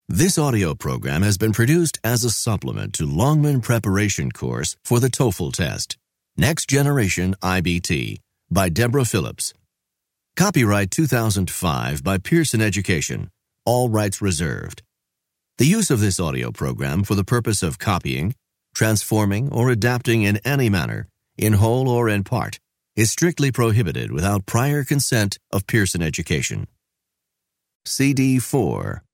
This audio program has been produced as a supplement to Longman Preparation Course for the TOEFL test. Next Generation IBT by Deborah Phillips. Copyright 2005 by Pearson Education. All rights reserved. The use of this audio program for the purpose of copying, transforming, or adapting in any manner, in whole or in part, is strictly prohibited without prior consent of Pearson Education. CD 4.